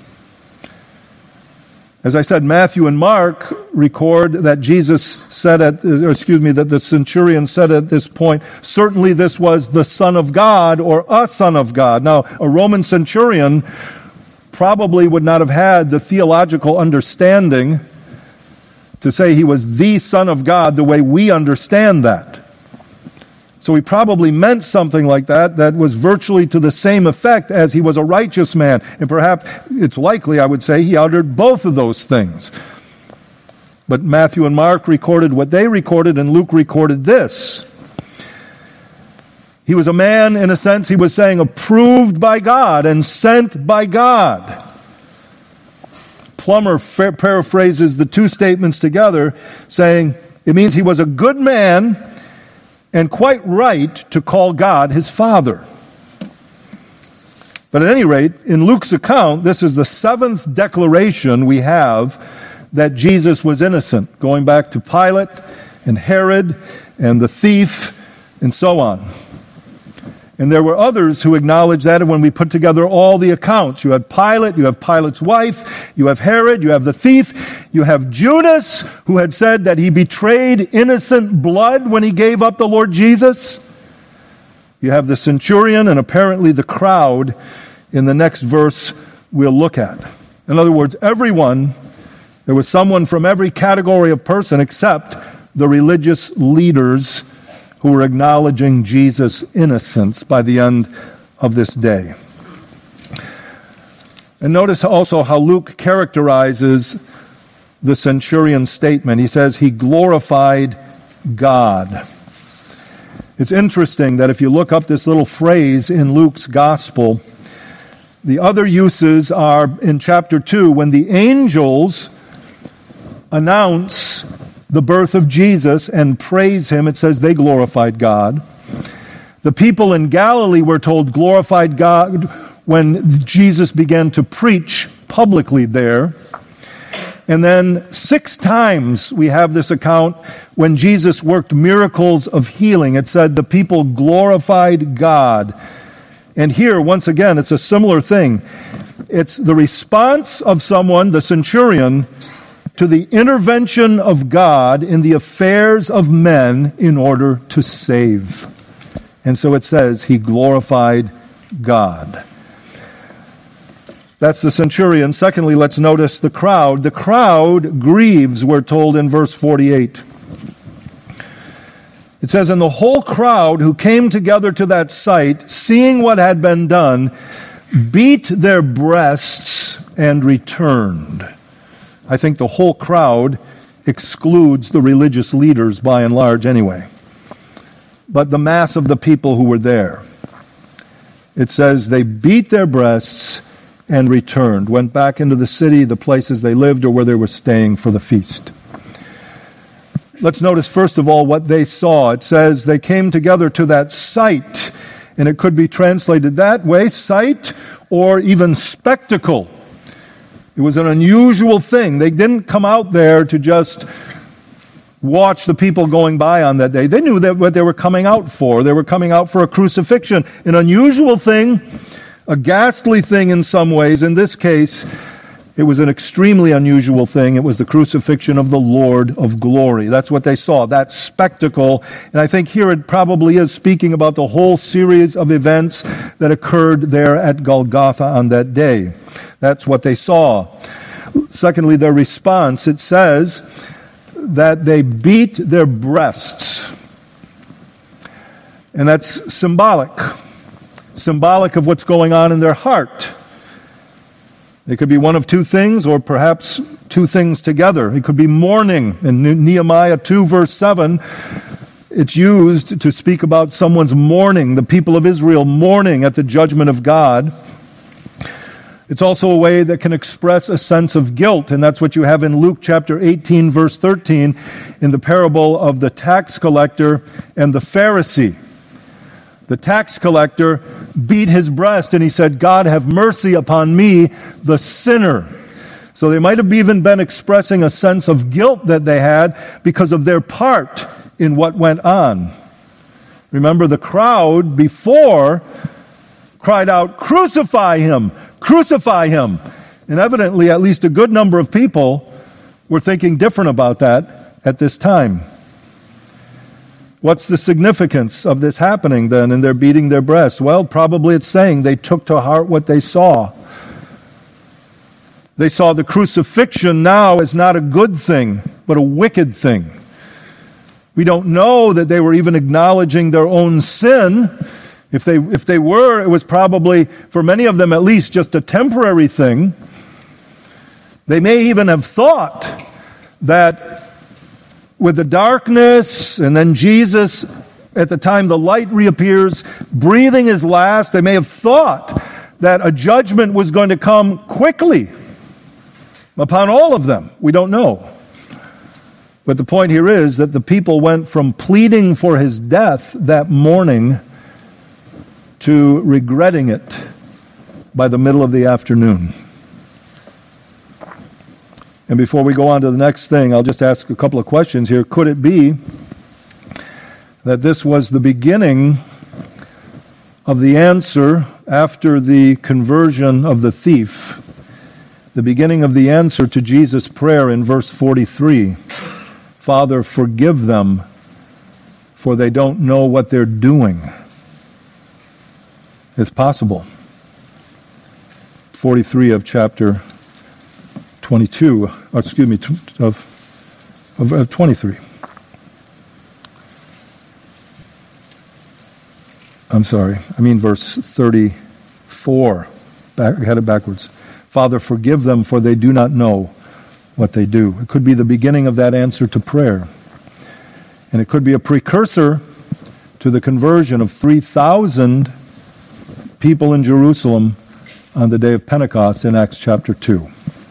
As I said, Matthew and Mark record that that the centurion said at this point, certainly this was the Son of God or a Son of God. Now, a Roman centurion probably would not have had the theological understanding to say he was the Son of God the way we understand that. So he probably meant something like that was virtually to the same effect as he was a righteous man. And perhaps it's likely, I would say, he uttered both of those things. But Matthew and Mark recorded what they recorded, and Luke recorded this. He was a man, in a sense, he was saying, approved by God and sent by God. Plummer paraphrases the two statements together, saying it means he was a good man and quite right to call God his Father. But at any rate, in Luke's account, this is the seventh declaration we have that Jesus was innocent, going back to Pilate and Herod and the thief and so on. And there were others who acknowledged that, and when we put together all the accounts, you have Pilate, you have Pilate's wife, you have Herod, you have the thief, you have Judas, who had said that he betrayed innocent blood when he gave up the Lord Jesus. You have the centurion and apparently the crowd in the next verse we'll look at. In other words, everyone, there was someone from every category of person except the religious leaders who were acknowledging Jesus' innocence by the end of this day. And notice also how Luke characterizes the centurion's statement. He says he glorified God. It's interesting that if you look up this little phrase in Luke's gospel, the other uses are in chapter 2 when the angels announce the birth of Jesus and praise him. It says they glorified God. The people in Galilee were told glorified God when Jesus began to preach publicly there. And then 6 times we have this account when Jesus worked miracles of healing. It said the people glorified God. And here, once again, it's a similar thing. It's the response of someone, the centurion, to the intervention of God in the affairs of men in order to save. And so it says he glorified God. That's the centurion. Secondly, let's notice the crowd. The crowd grieves, we're told in verse 48. It says, and the whole crowd who came together to that sight, seeing what had been done, beat their breasts and returned. I think the whole crowd excludes the religious leaders by and large anyway. But the mass of the people who were there. It says they beat their breasts and returned, went back into the city, the places they lived or where they were staying for the feast. Let's notice first of all what they saw. It says they came together to that sight, and it could be translated that way, sight or even spectacle. It was an unusual thing. They didn't come out there to just watch the people going by on that day. They knew that what they were coming out for. They were coming out for a crucifixion. An unusual thing, a ghastly thing in some ways. In this case, it was an extremely unusual thing. It was the crucifixion of the Lord of glory. That's what they saw, that spectacle. And I think here it probably is speaking about the whole series of events that occurred there at Golgotha on that day. That's what they saw. Secondly, their response, it says that they beat their breasts. And that's symbolic of what's going on in their heart. It could be one of two things, or perhaps two things together. It could be mourning. In Nehemiah 2, verse 7, it's used to speak about someone's mourning, the people of Israel mourning at the judgment of God. It's also a way that can express a sense of guilt, and that's what you have in Luke chapter 18, verse 13, in the parable of the tax collector and the Pharisee. The tax collector beat his breast and he said, "God, have mercy upon me, the sinner." So they might have even been expressing a sense of guilt that they had because of their part in what went on. Remember, the crowd before cried out, "Crucify him! Crucify him!" And evidently, at least a good number of people were thinking different about that at this time. What's the significance of this happening then, and they're beating their breasts? Well, probably it's saying they took to heart what they saw. They saw the crucifixion now as not a good thing, but a wicked thing. We don't know that they were even acknowledging their own sin. If they were, it was probably, for many of them at least, just a temporary thing. They may even have thought that with the darkness, and then Jesus, at the time the light reappears, breathing his last, they may have thought that a judgment was going to come quickly upon all of them. We don't know. But the point here is that the people went from pleading for his death that morning to regretting it by the middle of the afternoon. And before we go on to the next thing, I'll just ask a couple of questions here. Could it be that this was the beginning of the answer after the conversion of the thief? The beginning of the answer to Jesus' prayer in verse 43. "Father, forgive them, for they don't know what they're doing." It's possible. 43 of chapter 22, or excuse me, of 23. I'm sorry, I mean verse 34. I had it backwards. "Father, forgive them, for they do not know what they do." It could be the beginning of that answer to prayer. And it could be a precursor to the conversion of 3,000 people in Jerusalem on the day of Pentecost in Acts chapter 2.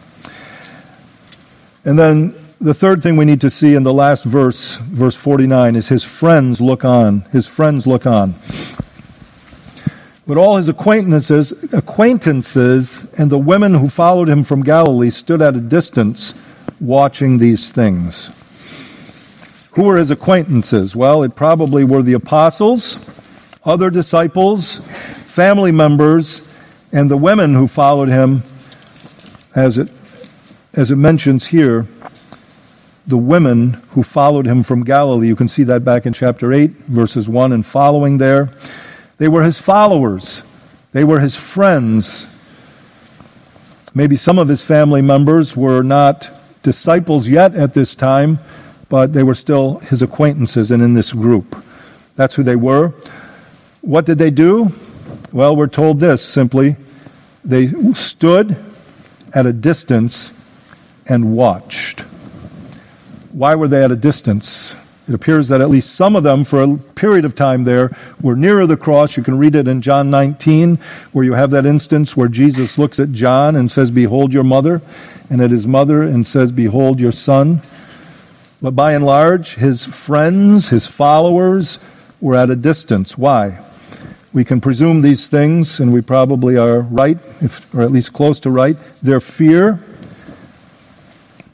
And then the third thing we need to see in the last verse, verse 49, is his friends look on. His friends look on. But all his acquaintances, and the women who followed him from Galilee stood at a distance watching these things. Who were his acquaintances? Well, it probably were the apostles, other disciples, family members, and the women who followed him, as it mentions here, the women who followed him from Galilee. You can see that back in chapter 8, verses 1 and following there. They were his followers. They were his friends. Maybe some of his family members were not disciples yet at this time, but they were still his acquaintances and in this group. That's who they were. What did they do? Well, we're told this simply. They stood at a distance and watched. Why were they at a distance? It appears that at least some of them, for a period of time there, were nearer the cross. You can read it in John 19, where you have that instance where Jesus looks at John and says, "Behold your mother," and at his mother and says, "Behold your son." But by and large, his friends, his followers, were at a distance. Why? We can presume these things, and we probably are right, or at least close to right. Their fear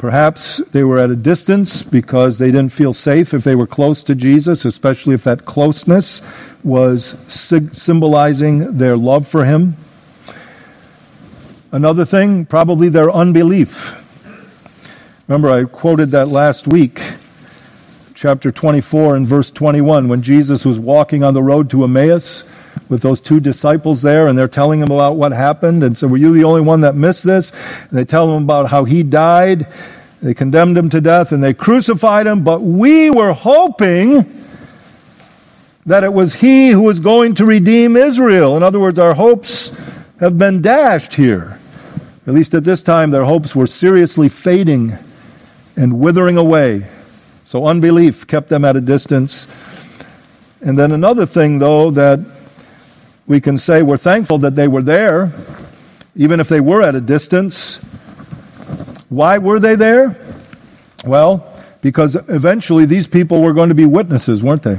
Perhaps they were at a distance because they didn't feel safe if they were close to Jesus, especially if that closeness was symbolizing their love for him. Another thing, probably their unbelief. Remember, I quoted that last week, chapter 24 and verse 21, when Jesus was walking on the road to Emmaus with those two disciples there, and they're telling him about what happened, and so, were you the only one that missed this? And they tell him about how he died. They condemned him to death, and they crucified him, but we were hoping that it was he who was going to redeem Israel. In other words, our hopes have been dashed here. At least at this time, their hopes were seriously fading and withering away. So unbelief kept them at a distance. And then another thing, though, that we can say we're thankful that they were there, even if they were at a distance. Why were they there? Well, because eventually these people were going to be witnesses, weren't they?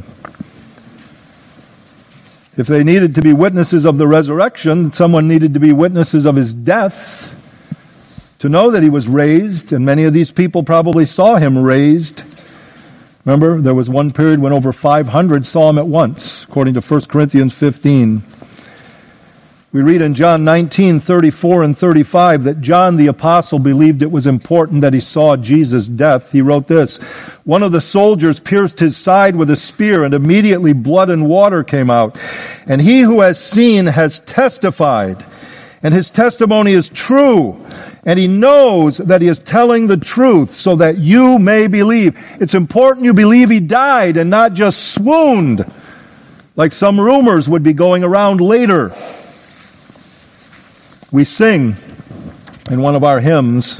If they needed to be witnesses of the resurrection, someone needed to be witnesses of his death to know that he was raised, and many of these people probably saw him raised. Remember, there was one period when over 500 saw him at once, according to 1 Corinthians 15. We read in John 19:34 and 35 that John the apostle believed it was important that he saw Jesus' death. He wrote this, "One of the soldiers pierced his side with a spear, and immediately blood and water came out. And he who has seen has testified, and his testimony is true. And he knows that he is telling the truth so that you may believe." It's important you believe he died and not just swooned, like some rumors would be going around later. We sing in one of our hymns,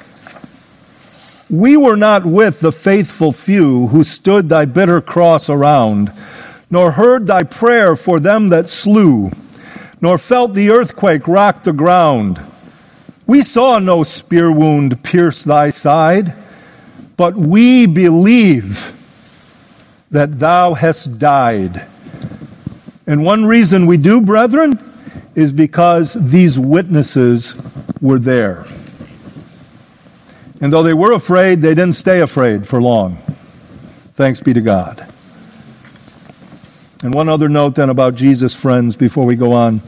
"We were not with the faithful few who stood thy bitter cross around, nor heard thy prayer for them that slew, nor felt the earthquake rock the ground. We saw no spear wound pierce thy side, but we believe that thou hast died." And one reason we do, brethren, is because these witnesses were there. And though they were afraid, they didn't stay afraid for long. Thanks be to God. And one other note then about Jesus' friends before we go on.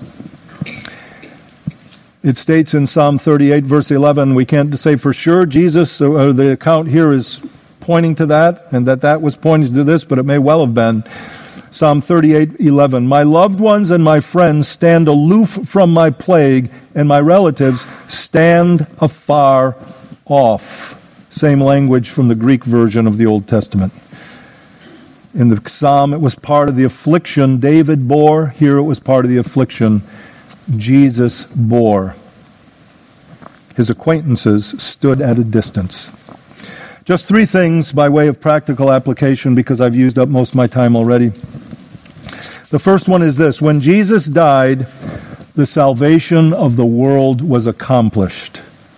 It states in Psalm 38, verse 11, we can't say for sure Jesus, or the account here is pointing to that, and that was pointing to this, but it may well have been. Psalm 38:11, "My loved ones and my friends stand aloof from my plague, and my relatives stand afar off." Same language from the Greek version of the Old Testament. In the psalm, it was part of the affliction David bore. Here it was part of the affliction Jesus bore. His acquaintances stood at a distance. Just three things by way of practical application, because I've used up most of my time already. The first one is this: when Jesus died, the salvation of the world was accomplished.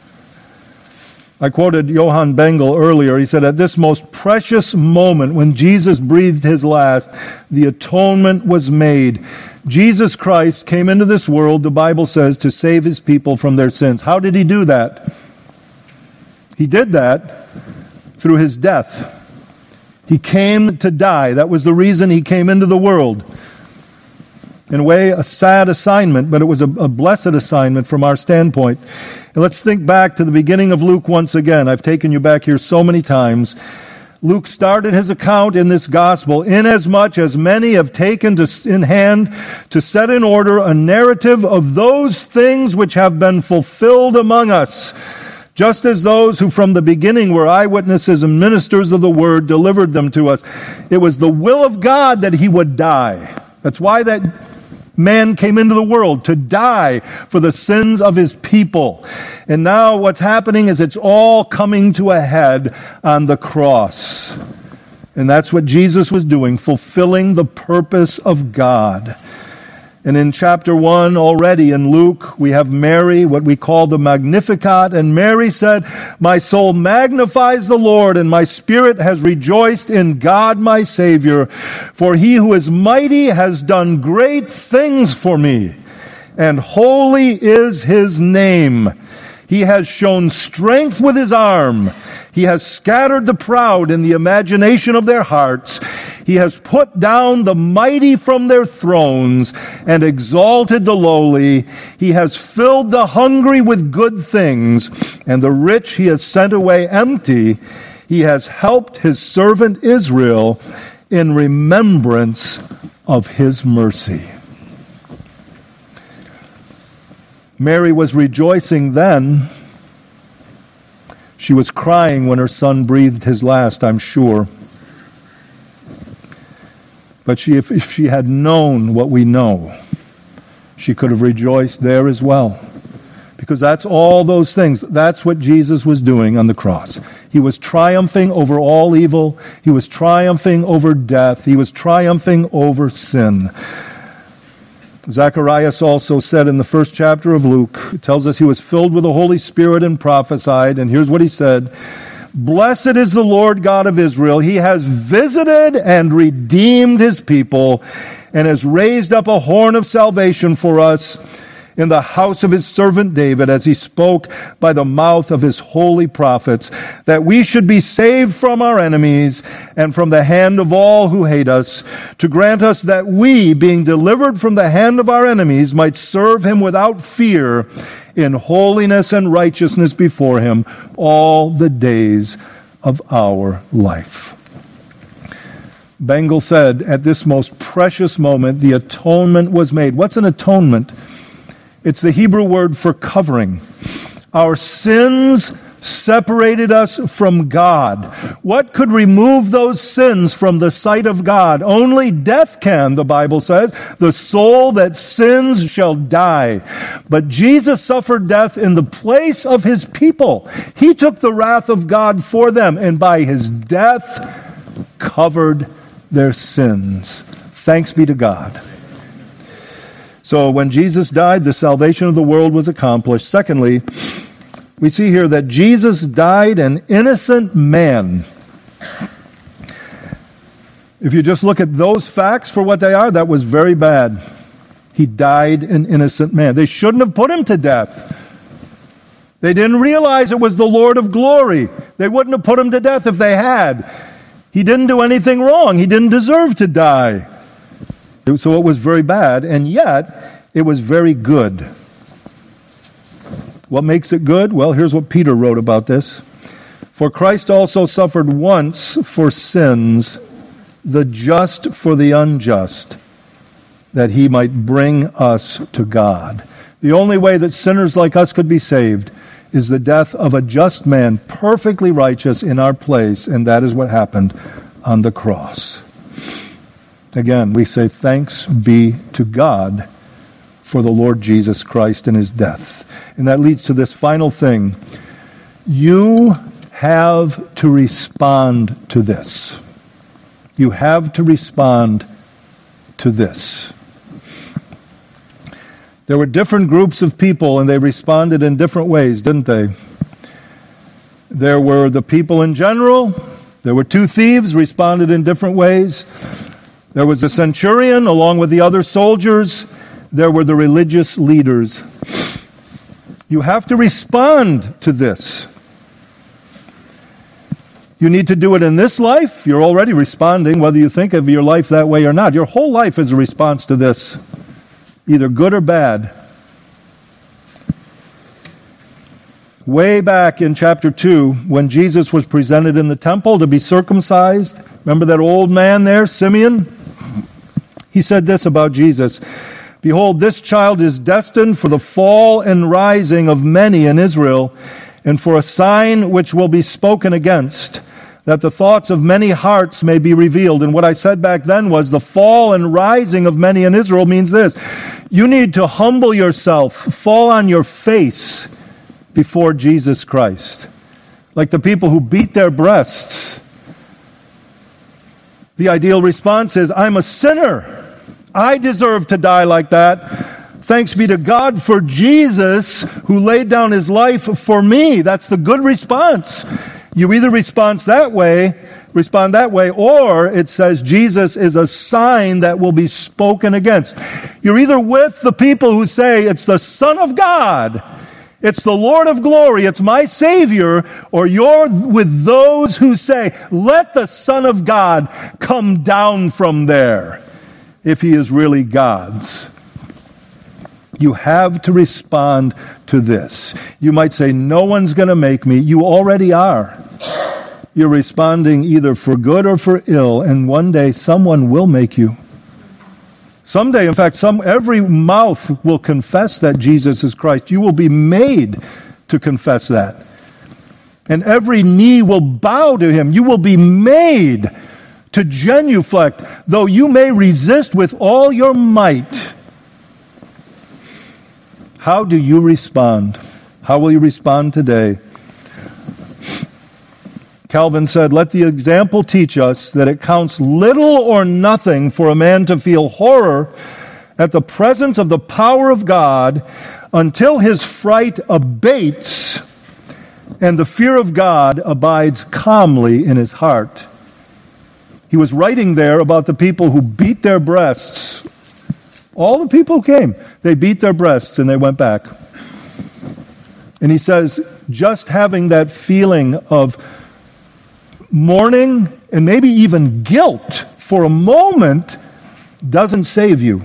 I quoted Johann Bengel earlier. He said, "At this most precious moment, when Jesus breathed his last, the atonement was made. Jesus Christ came into this world," the Bible says, "to save his people from their sins." How did he do that? He did that through his death. He came to die. That was the reason he came into the world. In a way, a sad assignment, but it was a blessed assignment from our standpoint. And let's think back to the beginning of Luke once again. I've taken you back here so many times. Luke started his account in this gospel, "Inasmuch as many have taken in hand to set in order a narrative of those things which have been fulfilled among us, just as those who from the beginning were eyewitnesses and ministers of the word delivered them to us." It was the will of God that he would die. That's why that man came into the world, to die for the sins of his people. And now what's happening is it's all coming to a head on the cross. And that's what Jesus was doing, fulfilling the purpose of God. And in chapter 1 already in Luke, we have Mary, what we call the Magnificat. And Mary said, "My soul magnifies the Lord, and my spirit has rejoiced in God my Savior. For he who is mighty has done great things for me, and holy is his name. He has shown strength with his arm. He has scattered the proud in the imagination of their hearts. He has put down the mighty from their thrones and exalted the lowly. He has filled the hungry with good things, and the rich he has sent away empty. He has helped his servant Israel in remembrance of his mercy. Mary was rejoicing then. She was crying when her son breathed his last, I'm sure. But if she had known what we know, she could have rejoiced there as well. Because that's all those things. That's what Jesus was doing on the cross. He was triumphing over all evil. He was triumphing over death. He was triumphing over sin. Zacharias also said in the first chapter of Luke, it tells us he was filled with the Holy Spirit and prophesied, and here's what he said: "Blessed is the Lord God of Israel. He has visited and redeemed his people and has raised up a horn of salvation for us in the house of his servant David, as he spoke by the mouth of his holy prophets, that we should be saved from our enemies and from the hand of all who hate us, to grant us that we, being delivered from the hand of our enemies, might serve him without fear in holiness and righteousness before him all the days of our life." Bengel said, at this most precious moment, the atonement was made. What's an atonement? It's the Hebrew word for covering. Our sins separated us from God. What could remove those sins from the sight of God? Only death can, the Bible says. The soul that sins shall die. But Jesus suffered death in the place of his people. He took the wrath of God for them, and by his death covered their sins. Thanks be to God. So when Jesus died, the salvation of the world was accomplished. Secondly, we see here that Jesus died an innocent man. If you just look at those facts for what they are, that was very bad. He died an innocent man. They shouldn't have put him to death. They didn't realize it was the Lord of glory. They wouldn't have put him to death if they had. He didn't do anything wrong. He didn't deserve to die. So it was very bad, and yet it was very good. What makes it good? Well, here's what Peter wrote about this. "For Christ also suffered once for sins, the just for the unjust, that he might bring us to God." The only way that sinners like us could be saved is the death of a just man, perfectly righteous in our place, and that is what happened on the cross. Again, we say thanks be to God for the Lord Jesus Christ and his death. And that leads to this final thing. You have to respond to this. You have to respond to this. There were different groups of people, and they responded in different ways, didn't they? There were the people in general. There were two thieves, responded in different ways. There was the centurion along with the other soldiers. There were the religious leaders. You have to respond to this. You need to do it in this life. You're already responding, whether you think of your life that way or not. Your whole life is a response to this, either good or bad. Way back in chapter 2, when Jesus was presented in the temple to be circumcised, remember that old man there, Simeon? He said this about Jesus: "Behold, this child is destined for the fall and rising of many in Israel, and for a sign which will be spoken against, that the thoughts of many hearts may be revealed." And what I said back then was the fall and rising of many in Israel means this: you need to humble yourself, fall on your face before Jesus Christ, like the people who beat their breasts. The ideal response is, I'm a sinner. I deserve to die like that. Thanks be to God for Jesus who laid down his life for me. That's the good response. You either respond that way, or it says Jesus is a sign that will be spoken against. You're either with the people who say it's the Son of God, It's the Lord of glory. It's my Savior. Or you're with those who say, let the Son of God come down from there, if he is really God's. You have to respond to this. You might say, no one's going to make me. You already are. You're responding either for good or for ill, and one day someone will make you. Someday, in fact, every mouth will confess that Jesus is Christ. You will be made to confess that. And every knee will bow to him. You will be made to genuflect, though you may resist with all your might. How do you respond? How will you respond today? Calvin said, let the example teach us that it counts little or nothing for a man to feel horror at the presence of the power of God until his fright abates and the fear of God abides calmly in his heart. He was writing there about the people who beat their breasts. All the people who came, they beat their breasts and they went back. And he says, just having that feeling of mourning and maybe even guilt for a moment doesn't save you.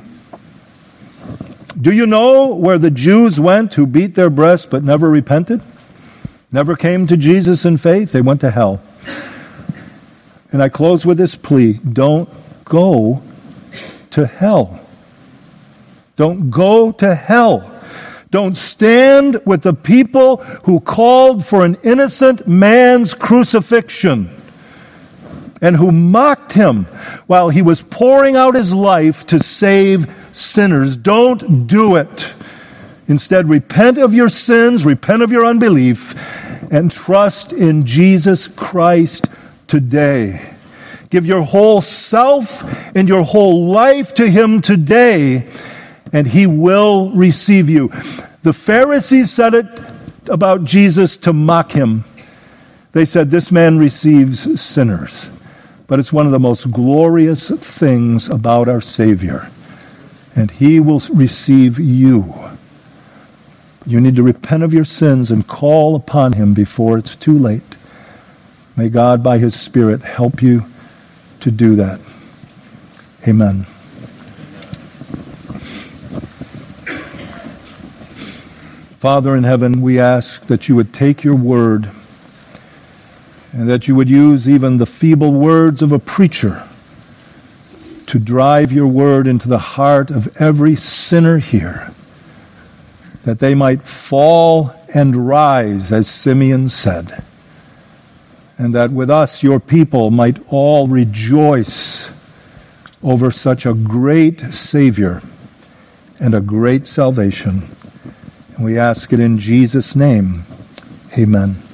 Do you know where the Jews went who beat their breasts but never repented? Never came to Jesus in faith? They went to hell. And I close with this plea. Don't go to hell. Don't go to hell. Don't stand with the people who called for an innocent man's crucifixion and who mocked him while he was pouring out his life to save sinners. Don't do it. Instead, repent of your sins, repent of your unbelief, and trust in Jesus Christ today. Give your whole self and your whole life to him today, and he will receive you. The Pharisees said it about Jesus to mock him. They said, this man receives sinners. But it's one of the most glorious things about our Savior. And he will receive you. You need to repent of your sins and call upon him before it's too late. May God, by his Spirit, help you to do that. Amen. Father in heaven, we ask that you would take your word and that you would use even the feeble words of a preacher to drive your word into the heart of every sinner here, that they might fall and rise, as Simeon said, and that with us, your people, might all rejoice over such a great Savior and a great salvation. And we ask it in Jesus' name. Amen.